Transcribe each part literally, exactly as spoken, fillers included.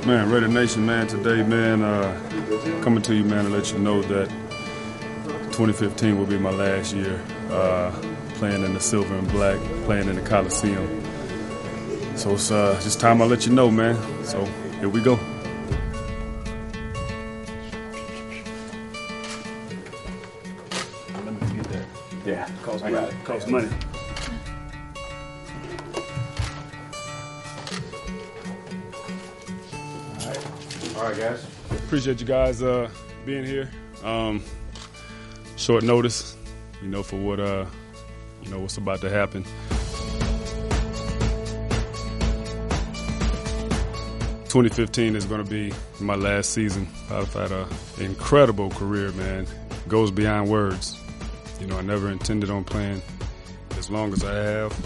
Man, Raider Nation, man, today, man, uh, coming to you, man, to let you know that twenty fifteen will be my last year uh, playing in the silver and black, playing in the Coliseum. So it's uh, just time I let you know, man. So here we go. Let me get that. Yeah, costs money. Costs money. All right, guys. Appreciate you guys uh, being here. Um, short notice, you know, for what uh, you know what's about to happen. twenty fifteen is going to be my last season. I've had an incredible career, man. Goes beyond words. You know, I never intended on playing as long as I have.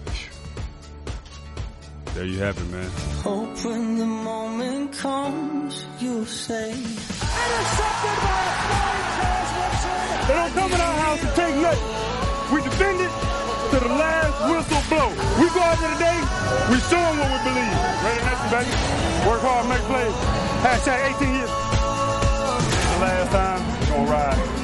There you have it, man. Hope when the moment comes, you'll say. Intercepted by a flying pass. They don't come in our house to take nothing. We defend it to the last whistle blow. We go out there today, we show them what we believe. Raider Nation, baby. Work hard, make plays. Hashtag eighteen years. The last time, we're gonna ride.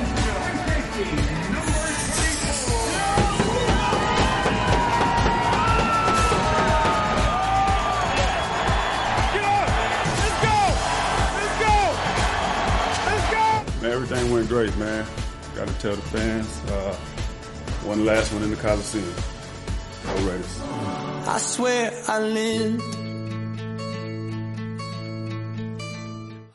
Man, everything went great, man. Got to tell the fans, uh, one last one in the Coliseum. Go Raiders. I swear I lived